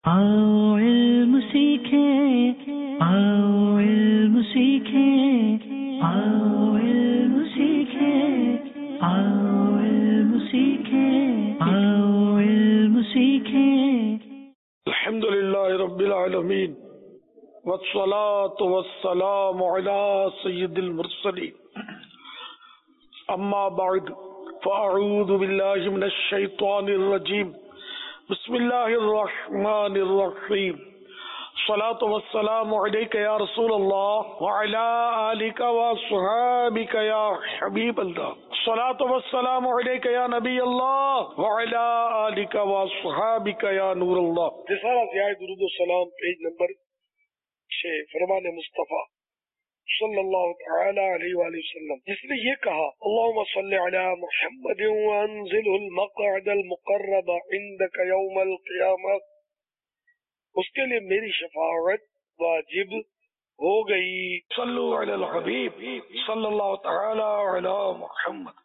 آؤ علم سیکھیں، آؤ علم سیکھیں، آؤ علم سیکھیں، آؤ علم سیکھیں، آؤ علم سیکھیں۔ الحمد للہ رب العالمین والصلاة والسلام علی سید المرسلین، اما بعد فاعوذ باللہ من الشیطان الرجیم، بسم اللہ الرحمن الرحیم، الصلاة والسلام علیک یا رسول اللہ وعلی آلک واصحابک یا حبیب اللہ، الصلاة والسلام علیک یا نبی اللہ وعلی آلک واصحابک یا نور اللہ۔ رسالہ ضیاء درود و سلام، پیج نمبر 6، فرمان مصطفیٰ صلی اللہ تعالی علیہ وآلہ وسلم، جس نے یہ کہا اللہم صلی علی محمد وانزلہ المقعد المقرب عندک یوم القیامہ، اس کے لیے میری شفاعت واجب ہو گئی۔ صلو علی الحبیب صلی اللہ تعالی علی محمد۔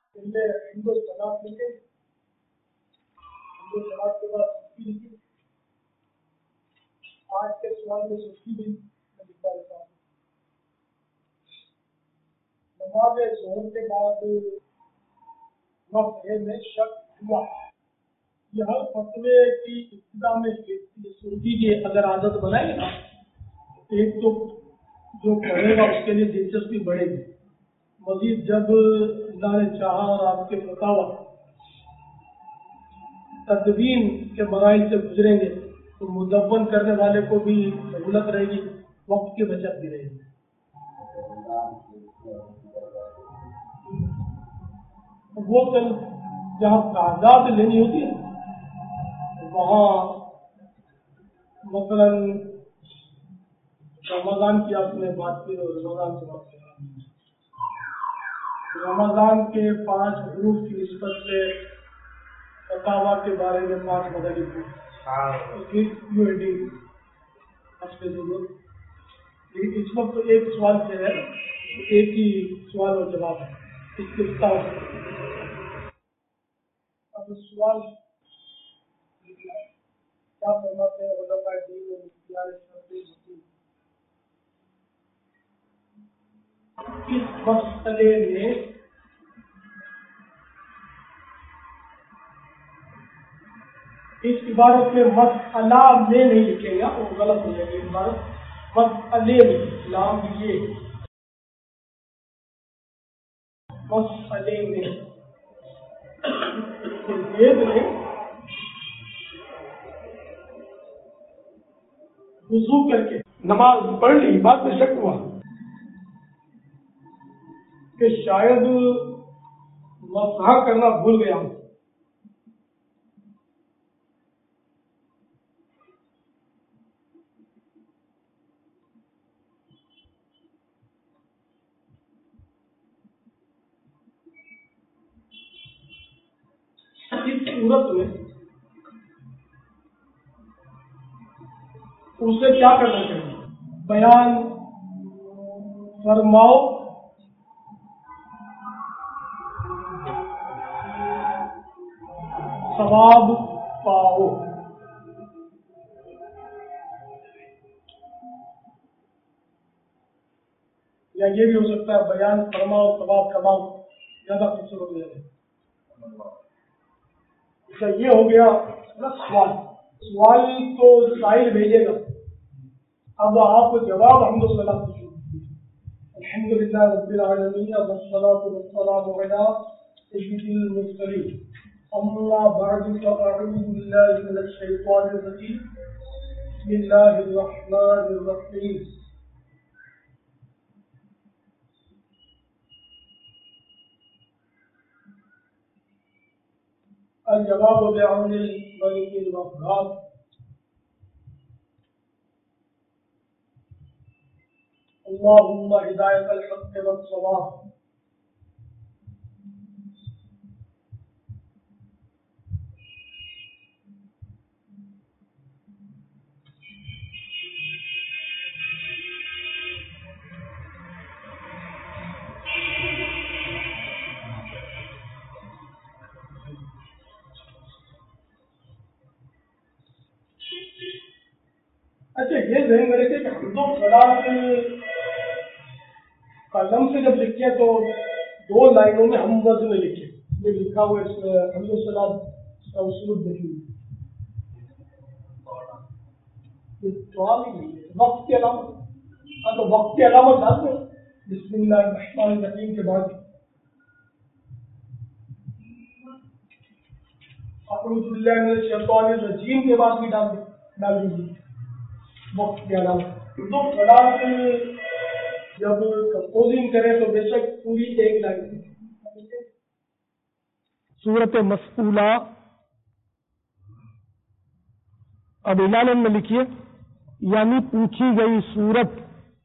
آج کے سوال میں سستی بھی لکھتا رہتا ہوں۔ نماز ظہر کے بعد وقت میں شک ہوا، یہ ہر فتوے کی ابتدا میں سنتی کی اگر عادت بنائے نا، ایک تو جو پڑھے گا اس کے لیے دلچسپی بڑھے گی، مزید جب اللہ نے چاہا اور آپ کے فتاوی تدوین کے مراحل سے گزریں گے تو مدون کرنے والے کو بھی سہولت رہے گی، وقت کی بچت بھی رہے گی۔ وہ کل جہاں کاغذات لینی ہوتی ہے وہاں مثلا رمضان کی آپ نے بات کی اور رمضان سے بات کی، رمضان کے 5 حروف کی نسبت سے فتاوی کے بارے میں 5 مدارس اس وقت ایک سوال سے ہے، ایک ہی سوال اور جواب ہے، اس کے اب سوال کیا فرماتے ہیں علماء دین و مفتیان شرعی اس مسئلے میں اس عبارت میں مسئلہ میں نہیں لکھے گا، وہ غلط ہو جائے گی عبارت، مسئلے میں لام یہ مسئلے میں زید نے وضو کر کے نماز پڑھ لی، بعد میں شک ہوا کہ شاید مسح کرنا بھول گیا ہوں، اس صورت میں اسے کیا کرنا چاہیے؟ بیان فرماؤ ثواب پاؤ، یا یہ بھی ہو سکتا ہے بیان فرماؤ ثواب کماؤ، زیادہ خوبصورت ہو جائے۔ یہ ہو گیا سوال تو سائل بھیجے گا، اب آپ جواب حمد و ثنا کیجیے۔ الحمدللہ رب العالمین والصلاۃ والسلام علی سید المرسلین، اما بعد فاعوذ باللہ من الشیطان الرجیم، بسم اللہ الرحمن الرحیم۔ الجواب بعون الملك الوهاب۔ اللهم هداية الحق والصواب۔ اچھا یہ ذہن میں رکھے کہ حمد و صلاۃ قلم سے جب لکھے تو 2 لائنوں میں ہم وزن لکھے، یہ لکھا ہوا اس میں حمد و صلاۃ کا اصول دیکھیے وقت کی علامت، ہاں تو وقت کی علامت ڈال دو بسم اللہ الرحمن الرحیم کے بعد اعوذ باللہ من الشیطان الرجیم کے بعد بھی ڈال دیجیے وقت کی علامت۔ تو صلاۃ جب کمپوزنگ کریں تو بے شک پوری 1 لائن سورت مسئولہ اب اعلان میں لکھیے، یعنی پوچھی گئی سورت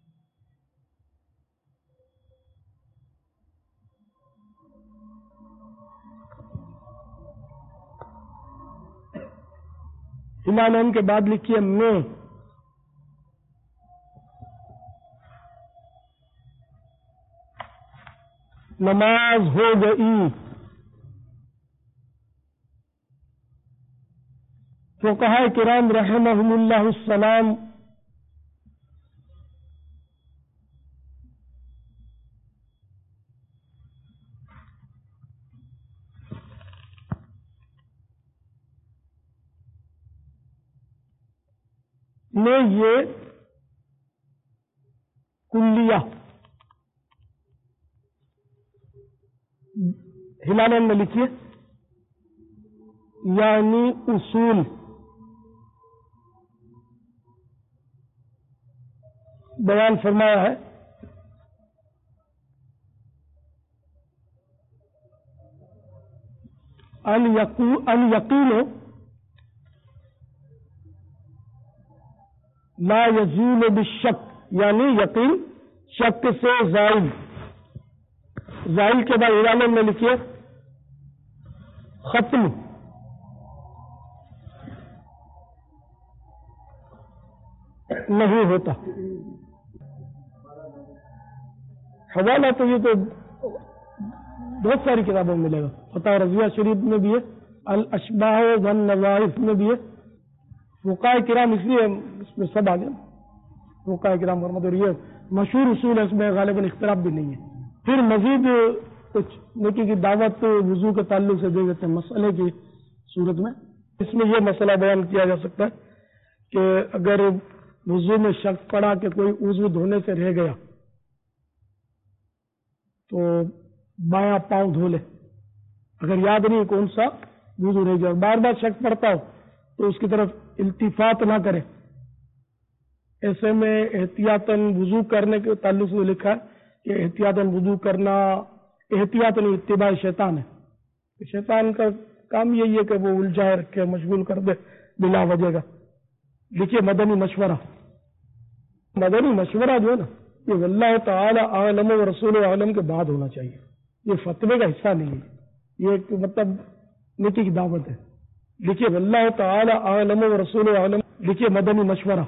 اعلان کے بعد لکھیے میں نماز ہو گئی۔ فقہاء کرام رحمہم اللہ السلام نے یہ کلیہ ہلالین میں لکھیے، یعنی اصول بیان فرمایا ہے۔ ان یقین لا یزول بالشک، یعنی یقین شک سے زائل کے بعد اعلان میں لکھیے ختم نہیں ہوتا۔ حوالہ تو یہ تو بہت ساری کتابوں میں ملے گا، فتح رضویہ شریف میں بھی ہے، الاشباح والنظائف میں بھی ہے۔ فقہاء کرام اس لیے اس میں سب آگے فقہاء کرام فرماتے ہیں، یہ مشہور اصول ہے، اس میں غالباً اختلاف بھی نہیں ہے۔ پھر مزید کچھ نیکی کی دعوت وضو کے تعلق سے دے دیتے ہیں مسئلے کی صورت میں۔ اس میں یہ مسئلہ بیان کیا جا سکتا ہے کہ اگر وضو میں شک پڑا کہ کوئی عضو دھونے سے رہ گیا تو بایاں پاؤں دھو لے، اگر یاد نہیں کون سا وضو رہ گیا، بار بار شک پڑتا ہو تو اس کی طرف التفات نہ کرے۔ ایسے میں احتیاطاً وضو کرنے کے تعلق سے لکھا ہے کہ احتیاطاً وضو کرنا احتیاطاً اتباع شیطان ہے، شیطان کا کام یہی ہے کہ وہ الجھائے رکھے، مشغول کر دے بلا وجہ کا۔ دیکھیے مدنی مشورہ جو ہے نا، یہ واللہ تعالی عالم و رسول عالم کے بعد ہونا چاہیے، یہ فتوے کا حصہ نہیں ہے، یہ ایک مطلب نیکی کی دعوت ہے۔ لکھیے واللہ تعالی عالم و رسول عالم، لکھیے مدنی مشورہ،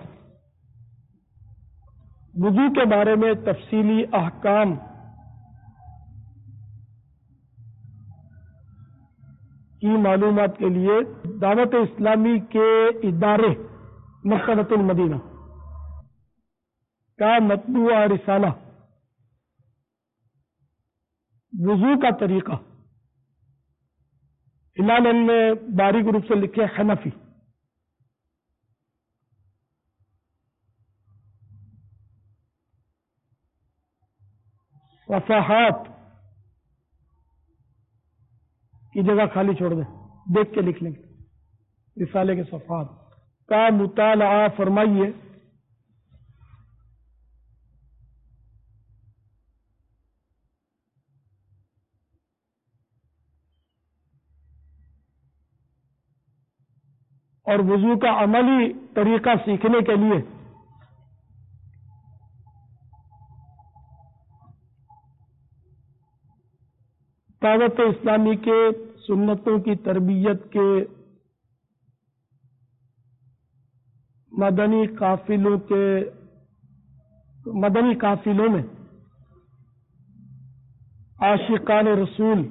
وضو کے بارے میں تفصیلی احکام کی معلومات کے لیے دعوت اسلامی کے ادارے مکتبۃ المدینہ کا مطبوعہ رسالہ وضو کا طریقہ اعلان میں باریک روپ سے لکھے حنفی، صفحات کی جگہ خالی چھوڑ دیں، دیکھ کے لکھ لیں گے، رسالے کے صفحات کا مطالعہ فرمائیے۔ اور وضو کا عملی طریقہ سیکھنے کے لیے دعوت اسلامی کے سنتوں کی تربیت کے مدنی قافلوں میں عاشقان رسول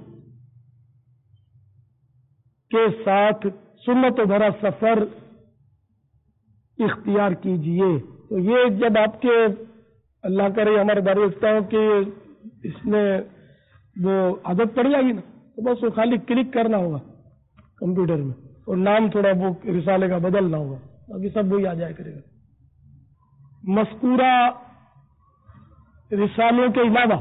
کے ساتھ سنت بھرا سفر اختیار کیجئے. تو یہ جب آپ کے اللہ کرے ہمارے بارے ہو کہ اس میں وہ عادت پڑ جائے گی نا تو بس وہ خالی کلک کرنا ہوگا کمپیوٹر میں اور نام تھوڑا وہ رسالے کا بدلنا ہوگا، باقی سب وہی آ جائے کرے گا. مذکورہ رسالوں کے علاوہ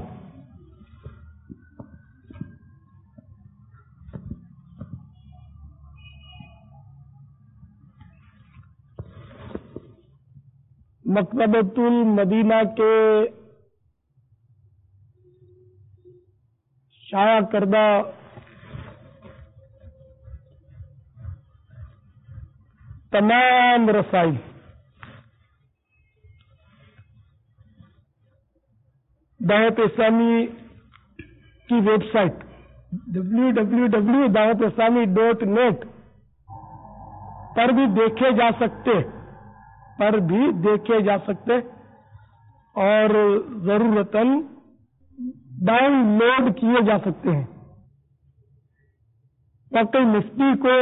مکتبۃ المدینہ کے شائع کردہ تمام رسائل دعوت اسلامی کی ویب سائٹ www.dawatIslami.net پر بھی دیکھے جا سکتے اور ضرورتاً ڈاؤن لوڈ کیے جا سکتے ہیں. واقعی مفتی کو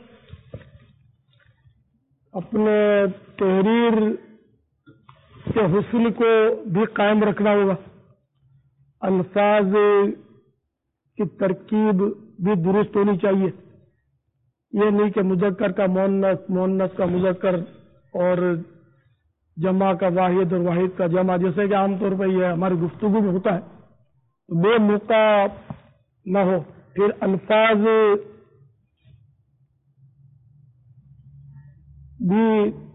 اپنے تحریر کے حسن کو بھی قائم رکھنا ہوگا، الفاظ کی ترکیب بھی درست ہونی چاہیے. یہ نہیں کہ مذکر کا مؤنث، مؤنث کا مذکر اور جمع کا واحد اور واحد کا جمع، جیسے کہ عام طور پہ یہ ہماری گفتگو میں ہوتا ہے، بے موقع نہ ہو. پھر الفاظ بھی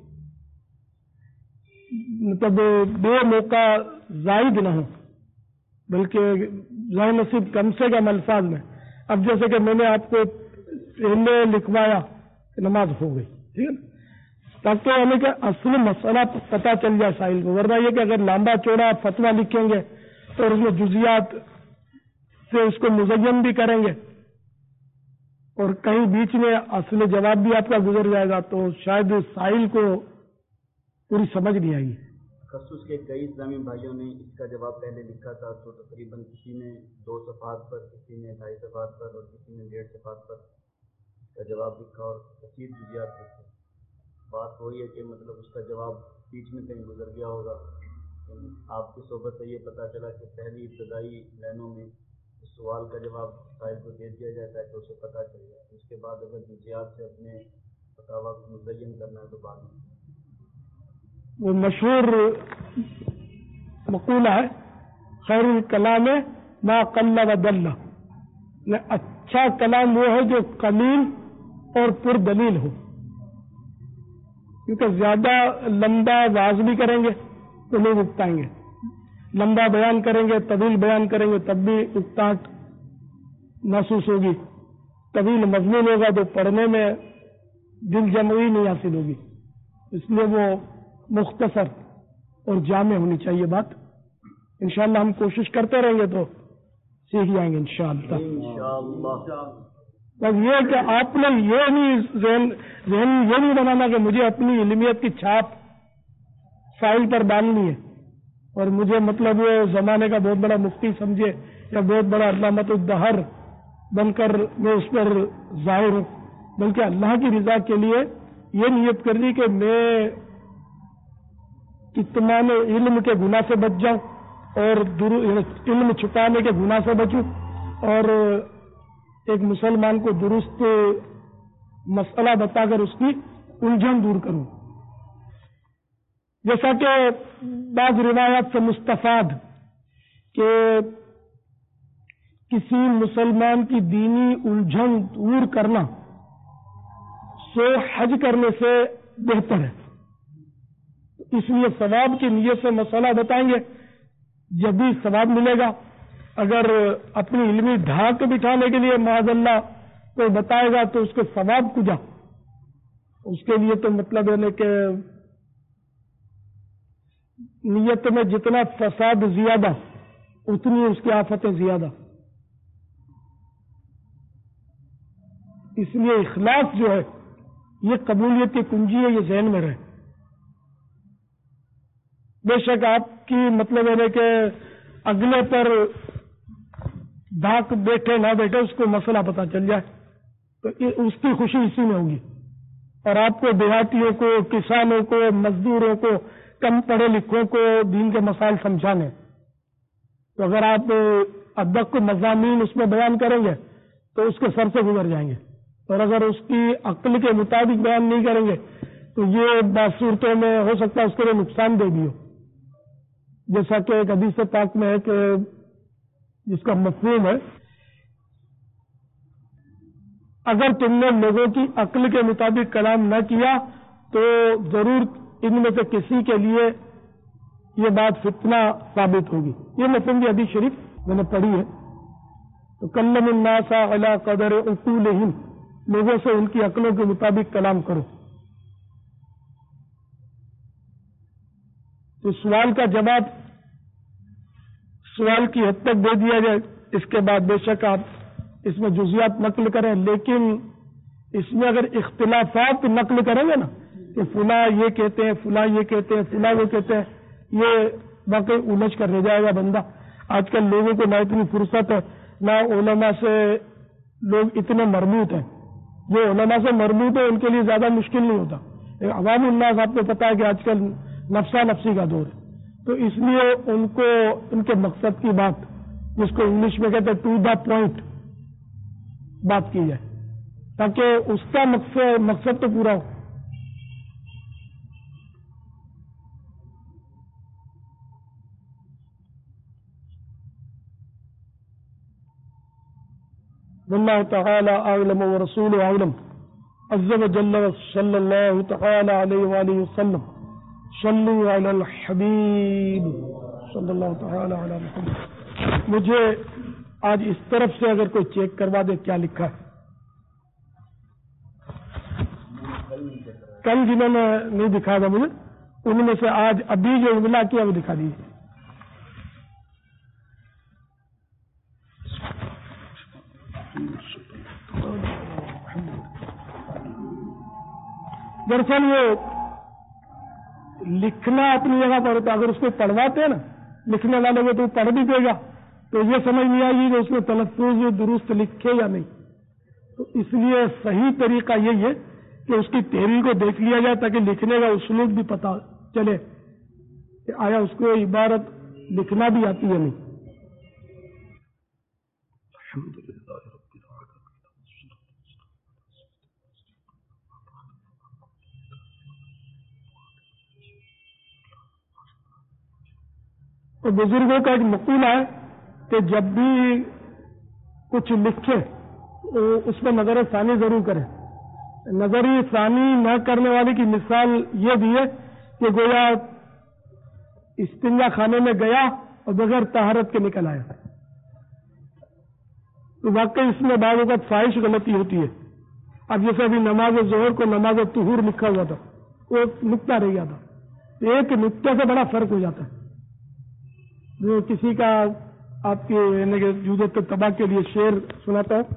مطلب بے موقع زائد نہ ہو، بلکہ ظاہر نصیب کم سے کم الفاظ میں. اب جیسے کہ میں نے آپ کو پہلے لکھوایا کہ نماز ہو گئی، ٹھیک ہے، تاکہ ہمیں کہ اصل مسئلہ پتہ چل جائے سائل کو. ورنہ یہ کہ اگر لمبا چوڑا فتویٰ لکھیں گے تو اس میں جزیات سے اس کو مزین بھی کریں گے اور کہیں بیچ میں اصل جواب بھی آپ کا گزر جائے گا تو شاید سائل کو پوری سمجھ نہیں آئے گی. خصوص کے کئی اسلامی بھائیوں نے اس کا جواب پہلے لکھا تھا تو تقریباً کسی نے 2 صفحات پر، کسی نے 2.5 صفحات پر اور کسی نے 1.5 صفحات پر اس کا جواب لکھا اور کثیر جزیات لکھے. بات وہی ہے کہ مطلب اس کا جواب بیچ میں کہیں گزر گیا ہوگا. آپ کی صحبت سے یہ پتہ چلا کہ پہلی ابتدائی لائنوں میں اس سوال کا جواب صاحب کو دے دیا جاتا ہے تو اسے پتہ چل جائے. اس کے بعد اگر جزیات سے اپنے فتاویٰ کو مزین کرنا ہے تو بعد میں. وہ مشہور مقولہ ہے خیر الکلام ما قل و دل، اچھا کلام وہ ہے جو قلیل اور پر دلیل ہو، کیونکہ زیادہ لمبا واز بھی کریں گے تو لوگ اکتائیں گے، لمبا بیان کریں گے، طویل بیان کریں گے تب بھی اکتاہٹ محسوس ہوگی، طویل مضمون ہوگا تو پڑھنے میں دل جمعی نہیں حاصل ہوگی. اس لیے وہ مختصر اور جامع ہونی چاہیے بات. انشاءاللہ ہم کوشش کرتے رہیں گے تو سیکھ جائیں گے انشاءاللہ. بس یہ کہ آپ نے یہ نہیں ذہن یہ نہیں بنانا کہ مجھے اپنی علمیت کی چھاپ فائل پر ڈالنی ہے اور مجھے مطلب وہ زمانے کا بہت بڑا مفتی سمجھے یا بہت بڑا علامۃ الدہر بن کر میں اس پر ظاہر ہوں، بلکہ اللہ کی رضا کے لیے یہ نیت کرنی کہ میں کتمان علم کے گناہ سے بچ جاؤں اور علم چھپانے کے گناہ سے بچوں اور ایک مسلمان کو درست مسئلہ بتا کر اس کی الجھن دور کروں. جیسا کہ بعض روایات سے مستفاد کہ کسی مسلمان کی دینی الجھن دور کرنا سو حج کرنے سے بہتر ہے. اس لیے ثواب کی نیت سے مسئلہ بتائیں گے جب بھی ثواب ملے گا. اگر اپنی علمی ڈھاک بٹھانے کے لیے معاذ اللہ کوئی بتائے گا تو اس کے ثواب کجا، اس کے لیے تو مطلب ہے کہ نیت میں جتنا فساد زیادہ اتنی اس کی آفتیں زیادہ. اس لیے اخلاص جو ہے یہ قبولیت کی کنجی ہے، یہ ذہن میں رہے. بے شک آپ کی مطلب ہے کہ اگلے پر دھاک بیٹھے نہ بیٹھے اس کو مسئلہ پتہ چل جائے تو اس کی خوشی اسی میں ہوگی. اور آپ کو دیہاتیوں کو، کسانوں کو، مزدوروں کو، کم پڑھے لکھوں کو دین کے مسائل سمجھانے، تو اگر آپ ادق مضامین اس میں بیان کریں گے تو اس کے سر سے گزر جائیں گے، اور اگر اس کی عقل کے مطابق بیان نہیں کریں گے تو یہ بعض صورتوں میں ہو سکتا ہے اس کے لیے نقصان دہ بھی ہو، جیسا کہ ایک حدیث پاک میں ہے کہ جس کا مفہوم ہے اگر تم نے لوگوں کی عقل کے مطابق کلام نہ کیا تو ضرور ان میں سے کسی کے لیے یہ بات فتنہ ثابت ہوگی۔ یہ مفہوم کی حدیث شریف میں نے پڑھی ہے۔ تو کلم الناس علی قدر عقولہم، لوگوں سے ان کی عقلوں کے مطابق کلام کرو۔ تو سوال کا جواب سوال کی حد تک دے دیا جائے، اس کے بعد بے شک آپ اس میں جزیات نقل کریں، لیکن اس میں اگر اختلافات نقل کریں گے نا کہ فلاں یہ کہتے ہیں، فلاں یہ کہتے ہیں، فلاں وہ کہتے ہیں، یہ واقعی الجھ کر رہ جائے گا بندہ۔ آج کل لوگوں کو نہ اتنی فرصت ہے، نہ علماء سے لوگ اتنے مربوط ہیں۔ جو علماء سے مربوط ہے ان کے لیے زیادہ مشکل نہیں ہوتا۔ عوام الناس آپ کو پتا ہے کہ آج کل نفسا نفسی کا دور ہے، تو اس لیے ان کو ان کے مقصد کی بات، جس کو انگلش میں کہتے ہیں ٹو دا پوائنٹ بات کی جائے، تاکہ اس کا مقصد تو پورا ہو۔ واللہ تعالی اعلم ورسولہ اعلم عز وجل صلی اللہ تعالی علیہ وآلہ وسلم صلوا علی الحبیب صلی اللہ تعالی علی محمد۔ مجھے آج اس طرف سے اگر کوئی چیک کروا دے کیا لکھا ہے۔ کل جنہوں نے نہیں دکھایا تھا مجھے، ان میں سے آج ابھی جو املا کیا وہ دکھا دیجیے۔ دراصل وہ لکھنا اپنی جگہ پر ہوتا، اگر اس کو پڑھواتے ہیں نا لکھنے والے کو تو پڑھ بھی دے گا، تو یہ سمجھ نہیں آئے گی کہ اس میں تلفظ درست لکھے یا نہیں۔ تو اس لیے صحیح طریقہ یہی ہے کہ اس کی تحریر کو دیکھ لیا جائے تاکہ لکھنے کا اسلوب بھی پتہ چلے کہ آیا اس کو عبارت لکھنا بھی آتی ہے نہیں۔ تو بزرگوں کا ایک مقولہ ہے کہ جب بھی کچھ لکھے تو اس میں نظر ثانی ضرور کریں۔ نظر ثانی نہ کرنے والے کی مثال یہ بھی ہے کہ گویا استنجا خانے میں گیا اور بغیر طہارت کے نکل آیا۔ تو واقعی اس میں بعض اوقات فاحش غلطی ہوتی ہے۔ اب جیسے ابھی نماز ظہر کو نماز طہور لکھا ہوا تھا، وہ نقطہ رہ گیا تھا، ایک نقطے سے بڑا فرق ہو جاتا ہے۔ جو کسی کا آپ کے جودت تباہ کے لیے شعر سناتا ہے،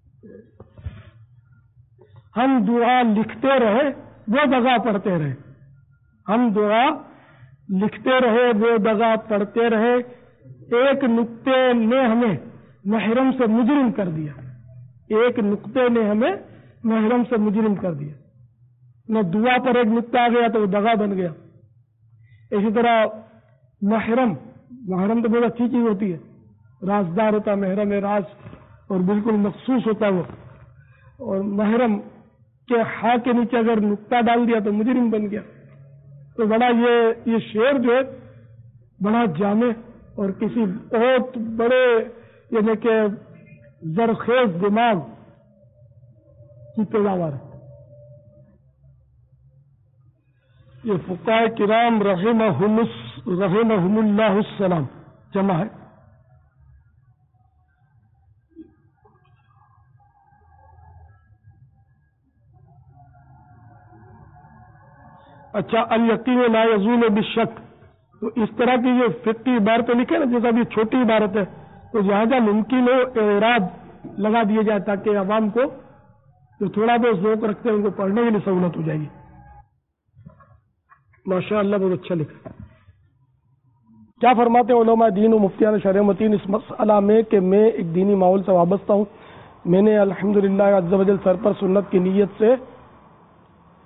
ہم دعا لکھتے رہے وہ دغا پڑھتے رہے، ہم دعا لکھتے رہے وہ دغا پڑھتے رہے، ایک نقطے نے ہمیں محرم سے مجرم کر دیا، ایک نقطے نے ہمیں محرم سے مجرم کر دیا۔ نہ دعا پر ایک نقطہ آ گیا تو وہ دغا بن گیا۔ اسی طرح محرم تو بہت اچھی چیز ہوتی ہے، رازدار ہوتا ہے محرم راز، اور بالکل مخصوص ہوتا ہے وہ، اور محرم کے ہا کے نیچے اگر نقطہ ڈال دیا تو مجرم بن گیا۔ تو بڑا یہ شعر جو ہے بڑا جامع اور کسی بہت بڑے یعنی کہ زرخیز دماغ کی پیداوار ہے۔ یہ فقہاء کرام رحمہم اللہ السلام جمع ہے۔ اچھا، الیقین لا یزول بالشک، تو اس طرح کی جو فقہی عبارتیں لکھے نا، جیسا بھی چھوٹی عبارت ہے، تو جہاں جہاں ممکن ہو اعراب لگا دیے جائے تاکہ عوام کو جو تھوڑا بہت ذوق رکھتے ہیں ان کو پڑھنے کے لیے سہولت ہو جائے گی۔ ماشاء اللہ، بہت اچھا لکھا۔ کیا فرماتے ہیں علماء دین و مفتیان شرع متین اس مسئلہ میں کہ میں ایک دینی ماحول سے وابستہ ہوں، میں نے الحمدللہ عز و جل سر پر سنت کی نیت سے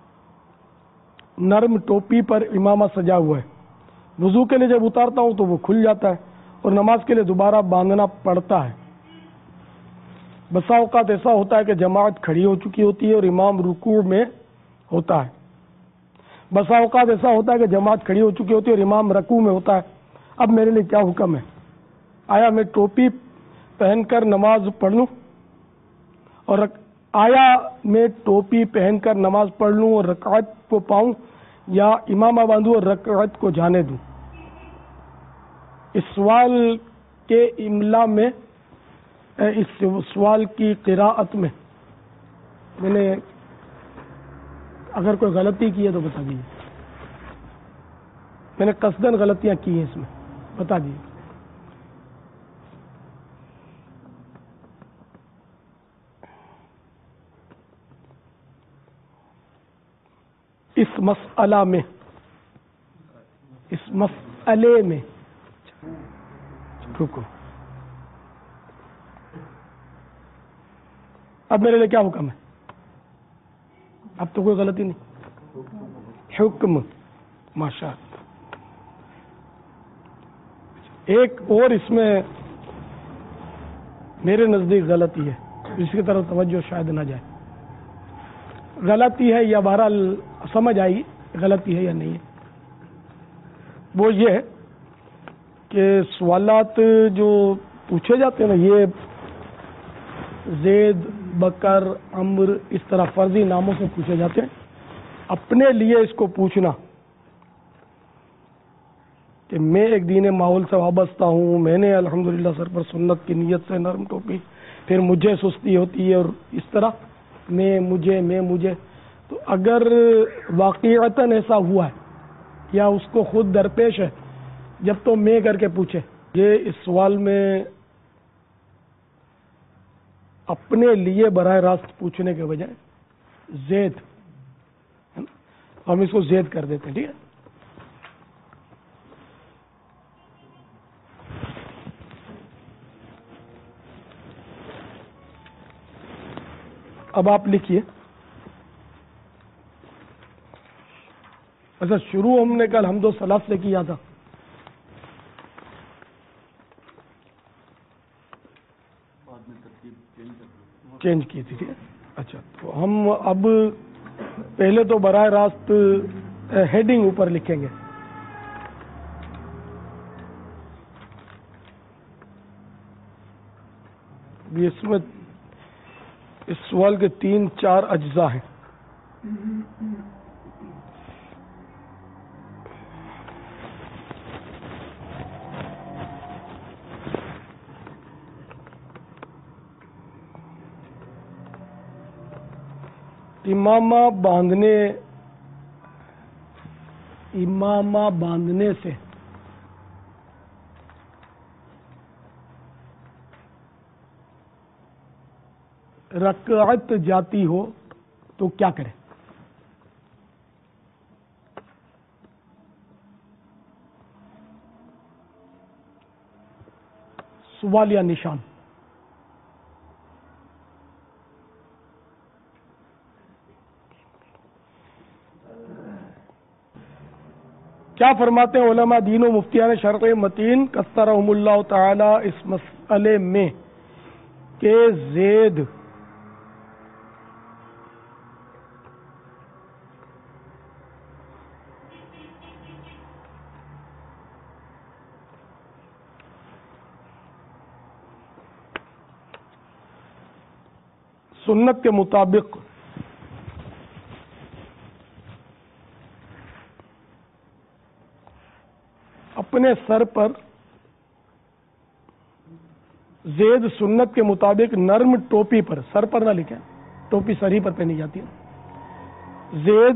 نرم ٹوپی پر امامہ سجا ہوا ہے. وضو کے لیے جب اتارتا ہوں تو وہ کھل جاتا ہے اور نماز کے لیے دوبارہ باندھنا پڑتا ہے. بسا اوقات ایسا ہوتا ہے کہ جماعت کھڑی ہو چکی ہوتی ہے اور امام رکوع میں ہوتا ہے. بسا اوقات ایسا ہوتا ہے کہ جماعت کھڑی ہو چکی ہوتی ہے اور امام رکوع میں ہوتا ہے. اب میرے لیے کیا حکم ہے؟ آیا میں ٹوپی پہن کر نماز پڑھ لوں اور رکعت کو پاؤں، یا امامہ باندھوں اور رکعت کو جانے دوں؟ اس سوال کے املا میں، اس سوال کی قراءت میں نے اگر کوئی غلطی کی ہے تو بتا دیجیے. میں نے قصداً غلطیاں کی ہیں، اس میں بتا دیجیے. اس مسئلے میں رکو. اب میرے لیے کیا حکم ہے؟ اب تو کوئی غلطی نہیں. حکم ماشاء اللہ. ایک اور اس میں میرے نزدیک غلطی ہے، اس کی طرف توجہ شاید نہ جائے. غلطی ہے یا بہرحال سمجھ آئی غلطی ہے یا نہیں ہے. وہ یہ ہے کہ سوالات جو پوچھے جاتے ہیں نا، یہ زید، بکر، عمر، اس طرح فرضی ناموں سے پوچھے جاتے ہیں. اپنے لیے اس کو پوچھنا کہ میں ایک دین ماحول سے وابستہ ہوں، میں نے الحمدللہ سر پر سنت کی نیت سے نرم ٹوپی، پھر مجھے سستی ہوتی ہے اور اس طرح میں مجھے تو اگر واقعتاً ایسا ہوا ہے یا اس کو خود درپیش ہے جب تو میں کر کے پوچھے. یہ اس سوال میں اپنے لیے براہ راست پوچھنے کے بجائے زید، ہم اس کو زید کر دیتے ہیں. ٹھیک ہے. اب آپ لکھیے. اچھا، شروع ہم نے کل حمد و ثلاث سے کیا تھا. چینج کی تھی. ٹھیک ہے. اچھا، تو ہم اب پہلے تو براہ راست ہیڈنگ اوپر لکھیں گے. اس میں اس سوال کے 3-4 اجزاء ہیں. امامہ باندھنے سے رکعت جاتی ہو تو کیا کرے؟ سوالیہ نشان. کیا فرماتے ہیں علماء دین و مفتیان شرع متین کثرہم اللہ تعالی اس مسئلے میں کہ زید سنت کے مطابق اپنے سر پر، زید سنت کے مطابق نرم ٹوپی پر، سر پر نہ لکھیں، ٹوپی سر ہی پر پہنی جاتی ہے. زید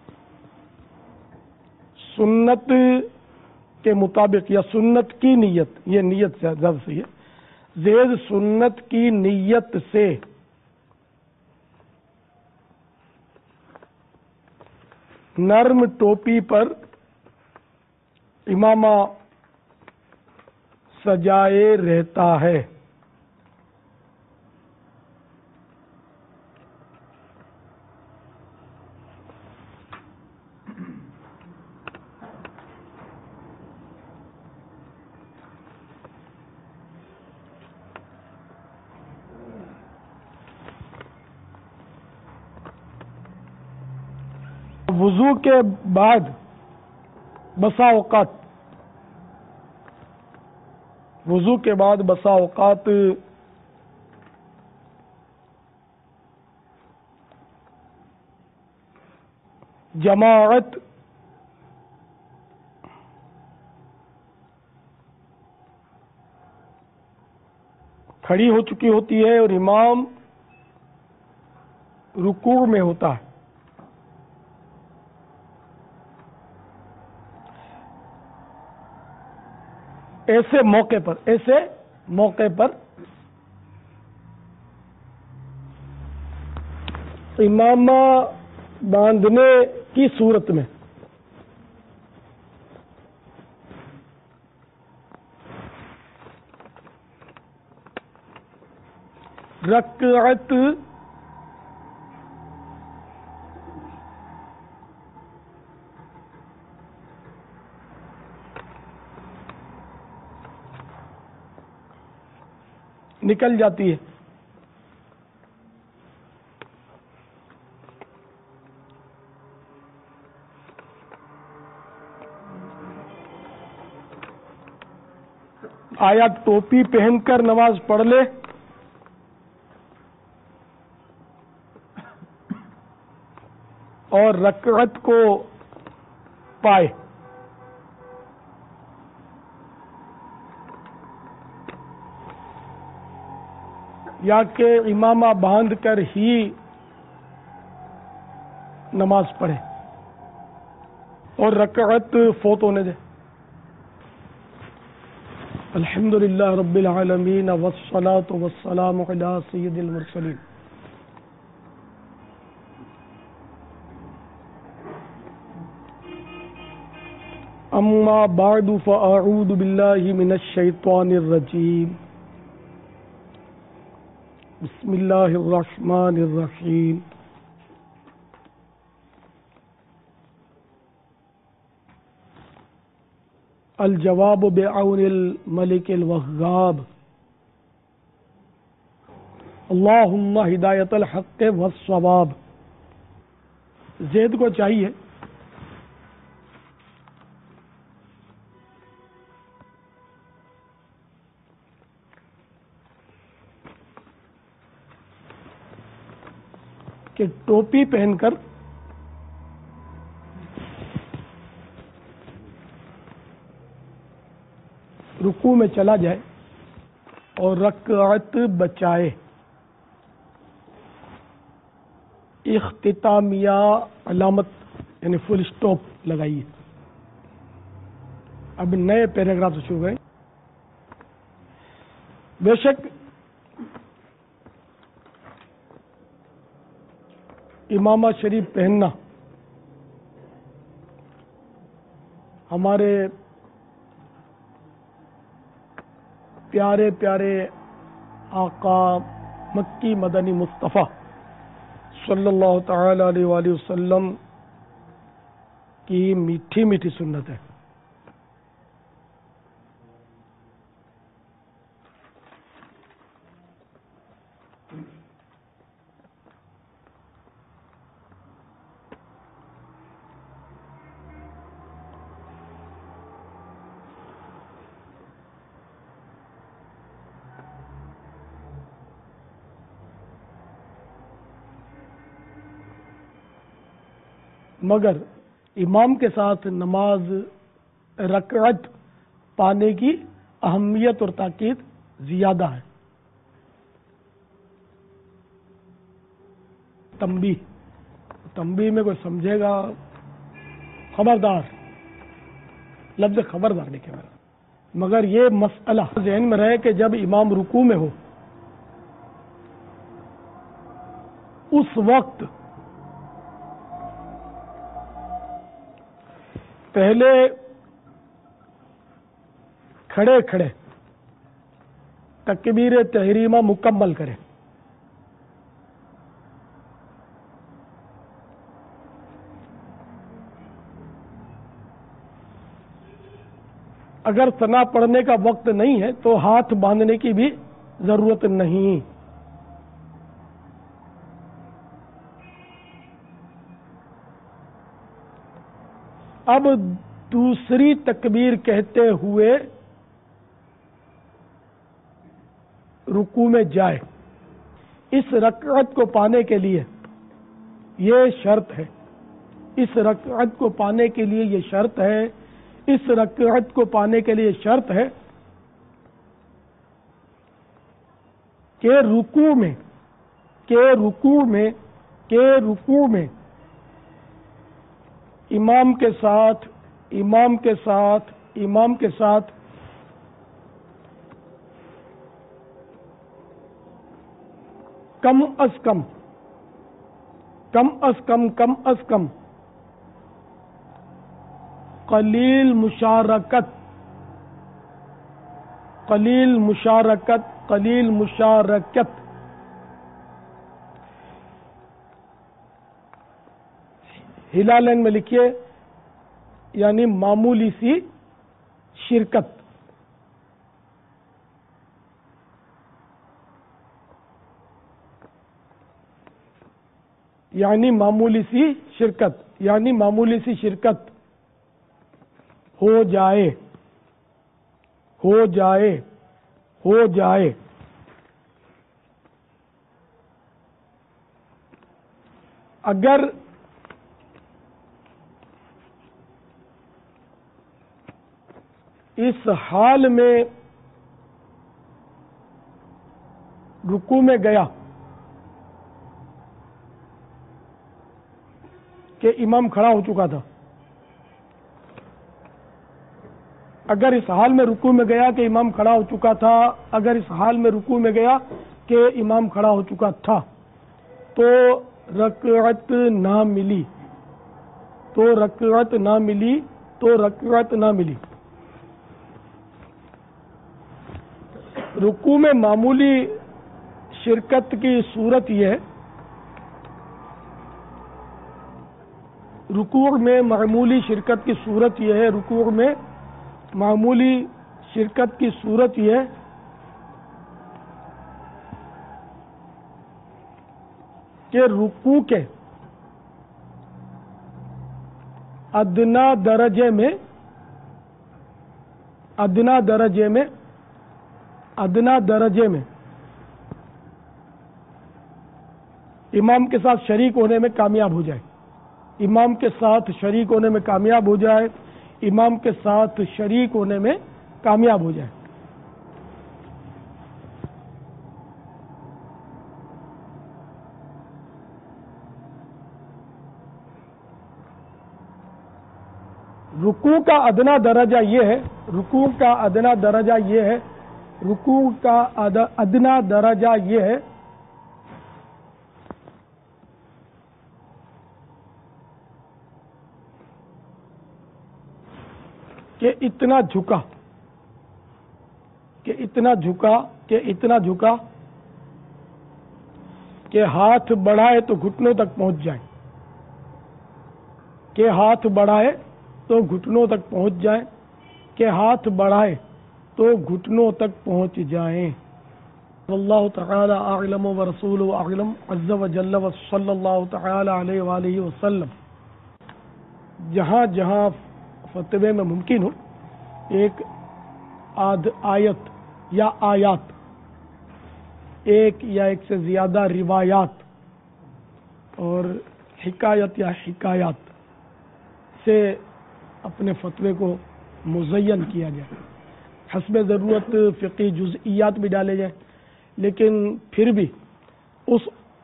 سنت کے مطابق یا سنت کی نیت، یہ نیت سے زیادہ صحیح ہے، زید سنت کی نیت سے نرم ٹوپی پر امامہ سجائے رہتا ہے. وضو کے بعد بسا اوقات جماعت کھڑی ہو چکی ہوتی ہے اور امام رکوع میں ہوتا ہے. ایسے موقع پر امامہ باندھنے کی صورت میں رکعت نکل جاتی ہے. آیا ٹوپی پہن کر نماز پڑھ لے اور رکعت کو پائے، یا کہ امامہ باندھ کر ہی نماز پڑھے اور رکعت فوت ہونے دے. الحمدللہ رب العالمین والصلاة والسلام علی سید المرسلین. اما بعد فاعوذ باللہ من الشیطان الرجیم. بسم اللہ الرحمن الرحیم. الجواب بعون الملک الوهاب. اللہم ہدایت الحق والصواب. زید کو چاہیے کہ ٹوپی پہن کر رکوع میں چلا جائے اور رکعت بچائے. اختتامیہ علامت یعنی فل اسٹاپ لگائیے. اب نئے پیراگراف شروع ہوئے. بے شک امامہ شریف پہننا ہمارے پیارے پیارے آقا مکی مدنی مصطفیٰ صلی اللہ تعالی علیہ وآلہ وسلم کی میٹھی میٹھی سنت ہے. مگر امام کے ساتھ نماز رکعت پانے کی اہمیت اور تاکید زیادہ ہے. تنبیہ میں کوئی سمجھے گا خبردار، لفظ خبردار لکھے گا. مگر یہ مسئلہ ذہن میں رہے کہ جب امام رکوع میں ہو اس وقت پہلے کھڑے کھڑے تکبیر تحریمہ مکمل کرے. اگر ثنا پڑھنے کا وقت نہیں ہے تو ہاتھ باندھنے کی بھی ضرورت نہیں. اب دوسری تکبیر کہتے ہوئے رکوع میں جائے. اس رکعت کو پانے کے لیے یہ شرط ہے. اس رکعت کو پانے کے لیے یہ شرط ہے. اس رکعت کو پانے کے لیے شرط ہے کہ رکوع میں امام کے ساتھ کم از کم قلیل مشارکت ہلالین میں لکھیے، یعنی معمولی سی شرکت. یعنی معمولی سی شرکت ہو جائے. اگر اس حال میں رکوع میں گیا کہ امام کھڑا ہو چکا تھا، اگر اس حال میں رکوع میں گیا کہ امام کھڑا ہو چکا تھا تو رکعت نہ ملی. رکوع میں معمولی شرکت کی صورت یہ ہے، رکوع میں معمولی شرکت کی صورت یہ ہے کہ رکوع کے ادنا درجے میں امام کے ساتھ شریک ہونے میں کامیاب ہو جائے. رکوع کا ادنا درجہ یہ ہے کہ اتنا جھکا کہ ہاتھ بڑھائے تو گھٹنوں تک پہنچ جائیں. واللہ تعالی اعلم ورسولہ اعلم عز وجل وصلی اللہ تعالی علیہ وآلہ وسلم. جہاں جہاں فتوے میں ممکن ہو ایک آیت یا آیات، ایک یا ایک سے زیادہ روایات اور حکایت یا حکایات سے اپنے فتوے کو مزین کیا جائے. حسب ضرورت فقہی جزئیات بھی ڈالے جائیں، لیکن پھر بھی اس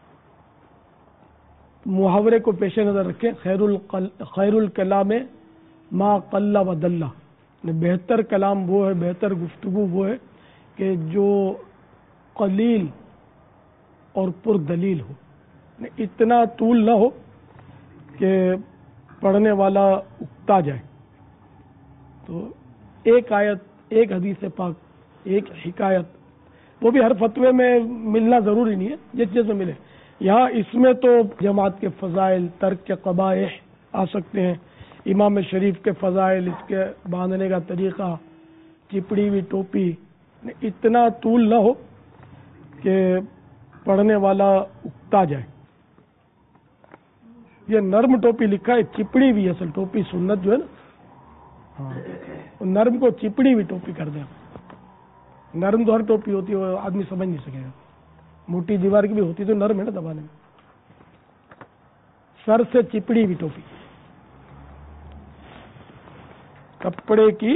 محاورے کو پیش نظر رکھیں، خیر الکلام ما قل و دل. بہتر کلام وہ ہے، بہتر گفتگو وہ ہے کہ جو قلیل اور پر دلیل ہو. اتنا طول نہ ہو کہ پڑھنے والا اکتا جائے. تو ایک آیت، ایک حدیث پاک، ایک حکایت، وہ بھی ہر فتوے میں ملنا ضروری نہیں ہے، جس میں ملے. یہاں اس میں تو جماعت کے فضائل، ترک کے قبائح آ سکتے ہیں، امام شریف کے فضائل، اس کے باندھنے کا طریقہ، چپڑی ہوئی ٹوپی. اتنا طول نہ ہو کہ پڑھنے والا اکتا جائے. یہ نرم ٹوپی لکھا ہے، چپڑی بھی اصل ٹوپی سنت جو ہے نا، ہاں نرم کو چپڑی بھی ٹوپی کر دیں. نرم تو ہر ٹوپی ہوتی ہے، وہ آدمی سمجھ نہیں سکے گا. موٹی دیوار کی بھی ہوتی تو نرم ہے نا دبانے میں. سر سے چپڑی بھی ٹوپی کپڑے کی،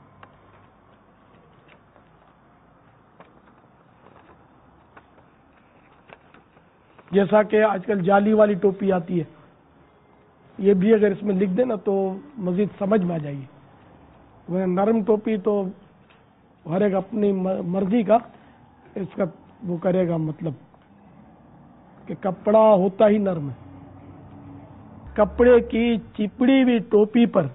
جیسا کہ آج کل جالی والی ٹوپی آتی ہے، یہ بھی اگر اس میں لکھ دیں نا تو مزید سمجھ میں آ جائے گی. وہ نرم ٹوپی تو ہر ایک اپنی مرضی کا اس کا وہ کرے گا، مطلب کہ کپڑا ہوتا ہی نرم ہے. کپڑے کی چپڑی ہوئی ٹوپی پر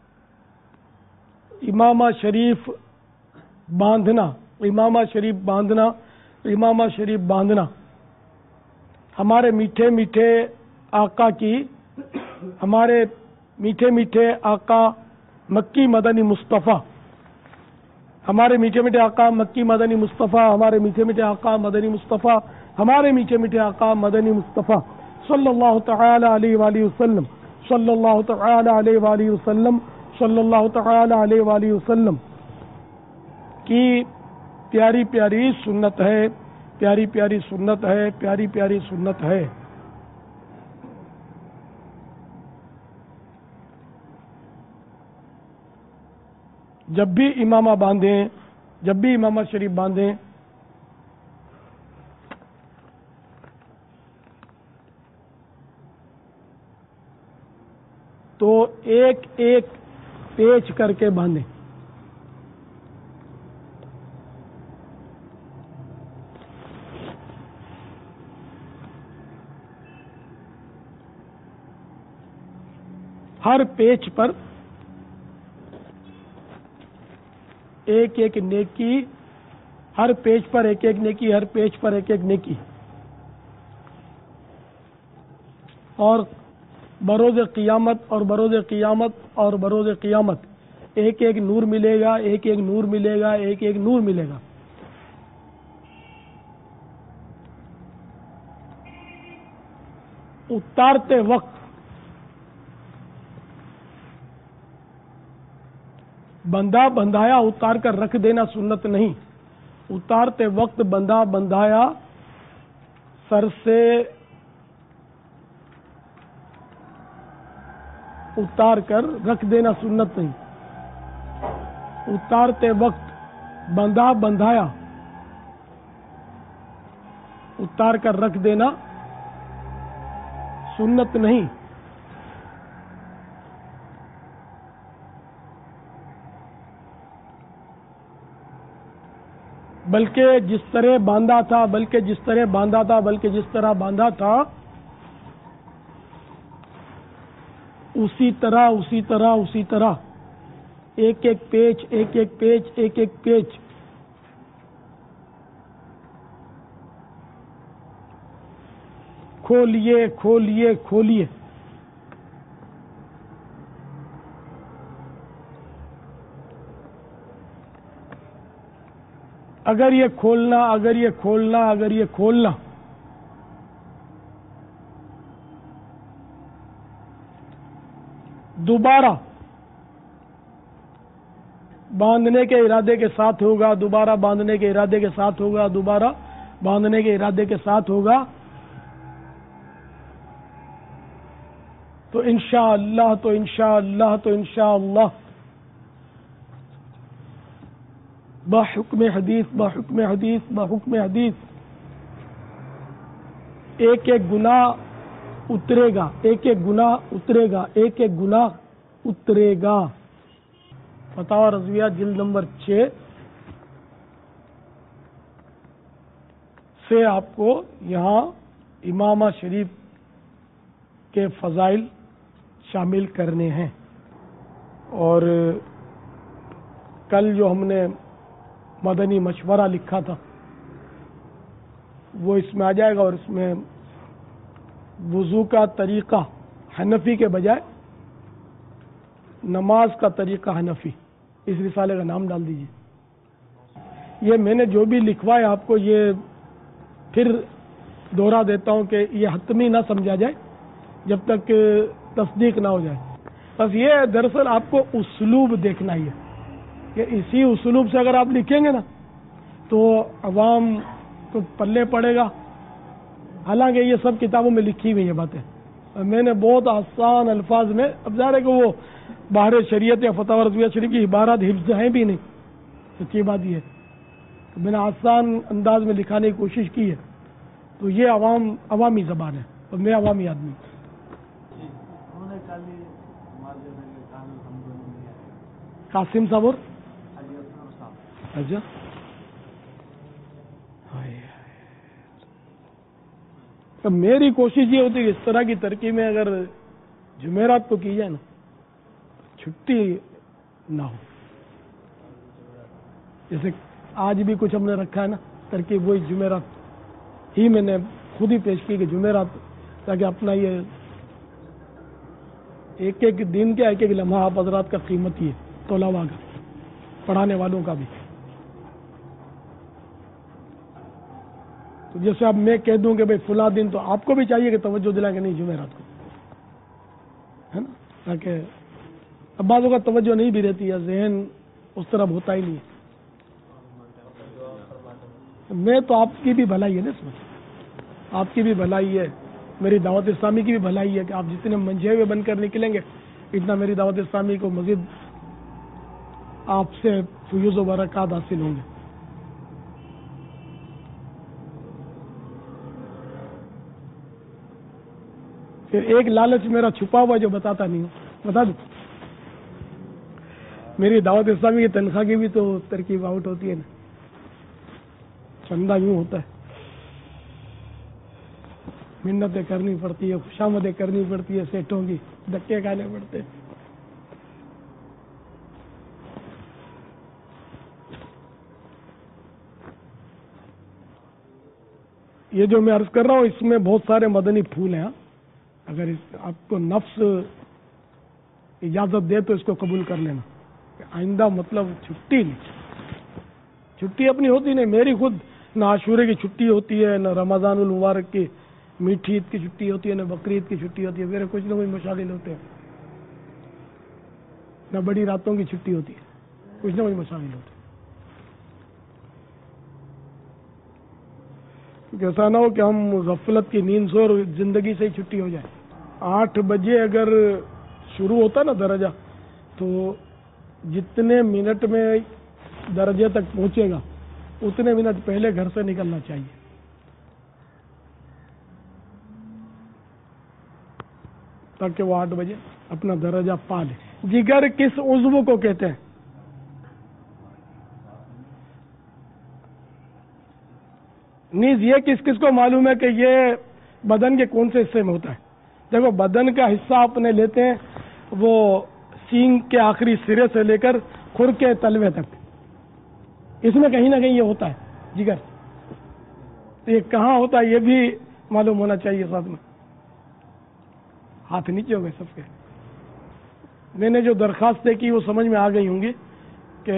امامہ شریف باندھنا، امامہ شریف باندھنا، امامہ شریف باندھنا ہمارے میٹھے میٹھے آقا کی، ہمارے میٹھے میٹھے آقا مکی مدنی مصطفیٰ، ہمارے میٹھے میٹھے آقا مکی مدنی مصطفیٰ، ہمارے میٹھے میٹھے آقا مدنی مصطفیٰ، ہمارے میٹھے میٹھے آقا مدنی مصطفیٰ صلی اللہ تعالی علیہ وآلہ وسلم، صلی اللہ تعالی علیہ وآلہ وسلم، صلی اللہ تعالی علیہ وآلہ وسلم کی پیاری پیاری سنت ہے، پیاری پیاری سنت ہے، پیاری پیاری سنت ہے. جب بھی امامہ باندھیں، جب بھی امامہ شریف باندھیں تو ایک ایک پیچ کر کے باندھیں. ہر پیچ پر ایک ایک نیکی، ہر پیج پر ایک ایک نیکی، ہر پیج پر ایک ایک نیکی. اور بروز قیامت اور بروز قیامت اور بروز قیامت ایک ایک نور ملے گا، ایک ایک نور ملے گا، ایک ایک نور ملے گا. اتارتے وقت بندھا بندھایا اتار کر رکھ دینا سنت نہیں. اتارتے وقت بندھا بندھایا سر سے اتار کر رکھ دینا سنت نہیں. اتارتے وقت بندھا بندھایا اتار کر رکھ دینا سنت نہیں. بلکہ جس طرح باندھا تھا، بلکہ جس طرح باندھا تھا، بلکہ جس طرح باندھا تھا اسی طرح اسی طرح اسی طرح ایک ایک پیچ، ایک ایک پیچ، ایک ایک پیچ کھولیے کھولیے کھولیے. اگر یہ کھولنا، اگر یہ کھولنا، اگر یہ کھولنا دوبارہ باندھنے کے ارادے کے ساتھ ہوگا، دوبارہ باندھنے کے ارادے کے ساتھ ہوگا، دوبارہ باندھنے کے ارادے کے ساتھ ہوگا تو انشاءاللہ تو انشاءاللہ تو انشاءاللہ بحکم حدیث بحکم حدیث بحکم حدیث ایک ایک گناہ اترے گا، ایک ایک گناہ اترے گا، ایک ایک گناہ اترے گا. فتاوی رضویہ جلد نمبر 6 سے آپ کو یہاں امامہ شریف کے فضائل شامل کرنے ہیں. اور کل جو ہم نے مدنی مشورہ لکھا تھا وہ اس میں آ جائے گا، اور اس میں وضو کا طریقہ حنفی کے بجائے نماز کا طریقہ حنفی، اس رسالے کا نام ڈال دیجیے. یہ میں نے جو بھی لکھوایا آپ کو یہ پھر دوہرا دیتا ہوں کہ یہ حتمی نہ سمجھا جائے جب تک تصدیق نہ ہو جائے. بس یہ دراصل آپ کو اسلوب دیکھنا ہی ہے کہ اسی اسلوب سے اگر آپ لکھیں گے نا تو عوام کو پلے پڑے گا. حالانکہ یہ سب کتابوں میں لکھی ہوئی یہ باتیں, میں نے بہت آسان الفاظ میں, اب ظاہر ہے کہ وہ باہر شریعت یا فتح رضویہ شریف کی عبارات حفظ ہیں بھی نہیں, سچی بات یہ ہے. میں نے آسان انداز میں لکھانے کی کوشش کی ہے, تو یہ عوامی زبان ہے اور میں عوامی آدمی ہوں. قاسم صاحب اور اچھا تو میری کوشش یہ ہوتی ہے کہ اس طرح کی ترکیب میں اگر جمعرات کو کی جائے نا چھٹی نہ ہو. جیسے آج بھی کچھ ہم نے رکھا ہے نا ترکیب, وہی جمعرات ہی میں نے خود ہی پیش کی کہ جمعرات, تاکہ اپنا یہ ایک ایک دن کے ایک ایک لمحہ آپ حضرات کا قیمت ہی ہے, طلباء کا, پڑھانے والوں کا بھی. تو جیسے اب میں کہہ دوں کہ بھائی فلاں دن, تو آپ کو بھی چاہیے کہ توجہ دلائیں کہ نہیں جمعرات کو, ہے نا, تاکہ اب بعضوں کا توجہ نہیں بھی رہتی ہے, ذہن اس طرف ہوتا ہی نہیں ہے. میں تو آپ کی بھی بھلائی ہے نا اس میں, آپ کی بھی بھلائی ہے, میری دعوت اسلامی کی بھی بھلائی ہے کہ آپ جتنے منجھے ہوئے بن کر نکلیں گے اتنا میری دعوت اسلامی کو مزید آپ سے فیوز و برکات حاصل ہوں گے. پھر ایک لالچ میرا چھپا ہوا جو بتاتا نہیں ہوں, بتا دوں, میری دعوت اسلامی کی تنخواہ کی بھی تو ترکیب آؤٹ ہوتی ہے نا. چندہ یوں ہوتا ہے, منتیں کرنی پڑتی ہے, خوشامدیں کرنی پڑتی ہے, سیٹوں کی دھکے کھانے پڑتے ہیں. یہ جو میں عرض کر رہا ہوں اس میں بہت سارے مدنی پھول ہیں. اگر آپ کو نفس اجازت دے تو اس کو قبول کر لینا. آئندہ مطلب چھٹی نہیں, چھٹی اپنی ہوتی نہیں. میری خود نہ عاشورے کی چھٹی ہوتی ہے, نہ رمضان المبارک کی میٹھی عید کی چھٹی ہوتی ہے, نہ بقر عید کی چھٹی ہوتی ہے. میرے کچھ نہ کچھ مشاغل ہوتے ہیں. نہ بڑی راتوں کی چھٹی ہوتی ہے, کچھ نہ کچھ مشاغل ہوتے ہیں. ایسا نہ ہو کہ ہم غفلت کی نیند سو اور زندگی سے ہی چھٹی ہو جائے. 8 بجے اگر شروع ہوتا نا درجہ, تو جتنے منٹ میں درجے تک پہنچے گا اتنے منٹ پہلے گھر سے نکلنا چاہیے. تاکہ وہ 8 بجے اپنا درجہ پا لے. جگر کس عضو کو کہتے ہیں؟ نیز یہ کس کس کو معلوم ہے کہ یہ بدن کے کون سے حصے میں ہوتا ہے؟ دیکھو بدن کا حصہ اپنے لیتے ہیں وہ سینگ کے آخری سرے سے لے کر کھر کے تلوے تک, اس میں کہیں نہ کہیں یہ ہوتا ہے جگر. یہ کہاں ہوتا ہے یہ بھی معلوم ہونا چاہیے ساتھ میں. ہاتھ نیچے ہو گئے سب کے. میں نے جو درخواستیں کی وہ سمجھ میں آ گئی ہوں گی کہ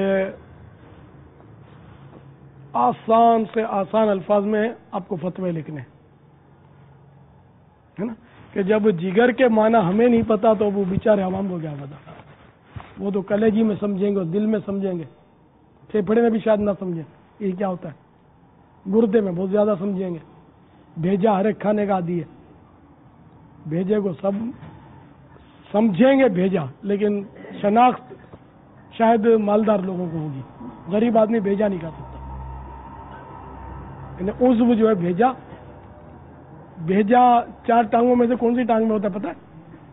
آسان سے آسان الفاظ میں آپ کو فتوے لکھنے ہے نا, کہ جب جگر کے معنی ہمیں نہیں پتا تو وہ بیچارے عوام کو کیا پتا. وہ تو کلیجی میں سمجھیں گے اور دل میں سمجھیں گے, پھیپھڑے میں بھی شاید نہ سمجھیں یہ کیا ہوتا ہے. گردے میں بہت زیادہ سمجھیں گے. بھیجا ہر ایک کھانے کا عادی ہے, بھیجے کو سب سمجھیں گے بھیجا, لیکن شناخت شاید مالدار لوگوں کو ہوگی. غریب آدمی بھیجا نہیں کھا سکتا. عضو جو ہے بھیجا, بھیجا 4 ٹانگوں میں سے کون سی ٹانگ میں ہوتا ہے پتہ ہے؟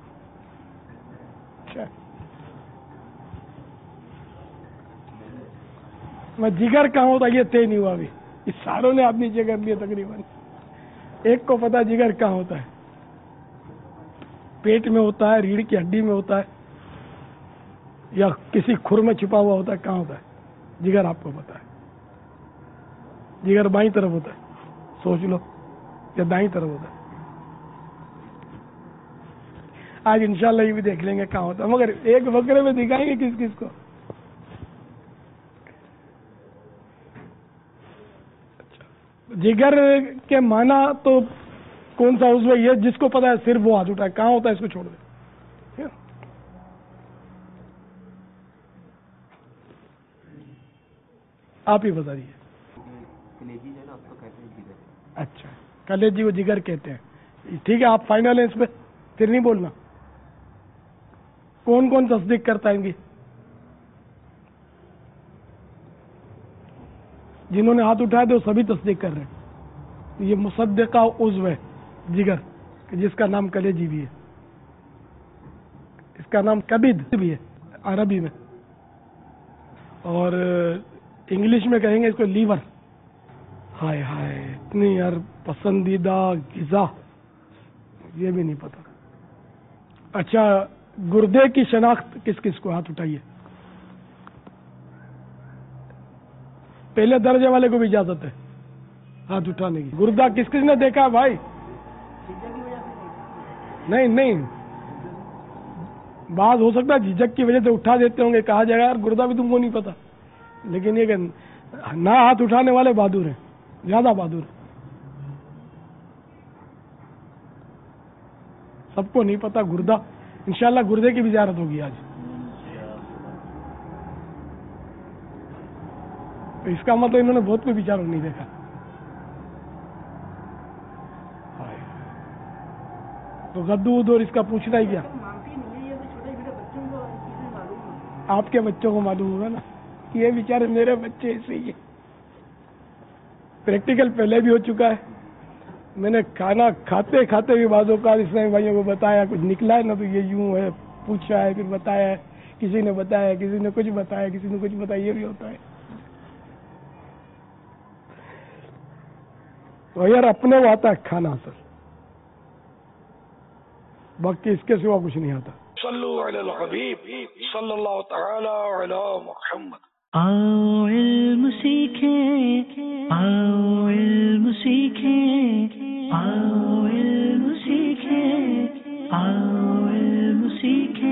میں جگر کہاں ہوتا یہ طے نہیں ہوا ابھی. اس ساروں نے آپ نیچے کر لیے تقریباً. ایک کو پتا جگر کہاں ہوتا ہے, پیٹ میں ہوتا ہے, ریڑھ کی ہڈی میں ہوتا ہے, یا کسی کھر میں چھپا ہوا ہوتا ہے. کہاں ہوتا ہے جگر؟ آپ کو پتا ہے جگر بائیں طرف ہوتا ہے, سوچ لو, یا دائیں طرف ہوتا ہے. آج انشاءاللہ یہ بھی دیکھ لیں گے کہاں ہوتا ہے, مگر ایک بکرے میں دکھائیں گے کس کس کو. جگر کے معنی تو کون سا عضو ہے یہ جس کو پتا ہے صرف وہ ہاتھ اٹھائے. کہاں ہوتا ہے اس کو چھوڑ دیں. آپ ہی بتا دیجیے. کلیجی ہے نا آپ کو کہتے ہیں جگر. اچھا کلیجی وہ جگر کہتے ہیں. ٹھیک ہے آپ فائنل ہیں اس پہ, پھر نہیں بولنا. کون کون تصدیق کرتا ہے ان کی؟ جنہوں نے ہاتھ اٹھائے تھے وہ سبھی تصدیق کر رہے ہیں. یہ مصدقہ عضو ہے جگر, جس کا نام کلیجی بھی ہے, اس کا نام کبد بھی ہے عربی میں, اور انگلش میں کہیں گے اس کو لیور. ہائے ہائے اتنی یار پسندیدہ غذا, یہ بھی نہیں پتا. اچھا گردے کی شناخت کس کس کو؟ ہاتھ اٹھائیے. پہلے درجے والے کو بھی اجازت ہے ہاتھ اٹھانے کی. گردہ کس کس نے دیکھا ہے بھائی؟ نہیں, بعض ہو سکتا ہے جھجک کی وجہ سے اٹھا دیتے ہوں گے, کہا جائے گا یار گردہ بھی تم کو نہیں پتا. لیکن یہ کہ نہ ہاتھ اٹھانے والے بہادر ہیں, زیادہ بہادر ہیں. سب کو نہیں پتا گردہ. انشاءاللہ گردے کی بھی زیارت ہوگی آج. تو اس کا مطلب انہوں نے بہت کوئی بیچاروں نہیں دیکھا. تو غدو ادو اور اس کا پوچھنا ہی کیا. آپ کے بچوں کو معلوم ہوگا نا, یہ بیچارے میرے بچے ایسے ہی ہیں. پریکٹیکل پہلے بھی ہو چکا ہے. میں نے کھانا کھاتے کھاتے بھی بعض اوقات اسلامی بھائیوں کو بتایا, کچھ نکلا ہے نا تو یہ یوں ہے, پوچھا ہے پھر بتایا ہے, کسی نے بتایا, کسی نے کچھ بتایا, کسی نے کچھ بتایا, یہ بھی ہوتا ہے. تو یار اپنے کو آتا ہے کھانا اصل, باقی اس کے سوا کچھ نہیں آتا. صلو علی الحبیب صلی اللہ تعالی علی محمد. آؤ علم سیکھیں, آؤ علم سیکھیں, آؤ علم سیکھیں, آؤ علم سیکھیں.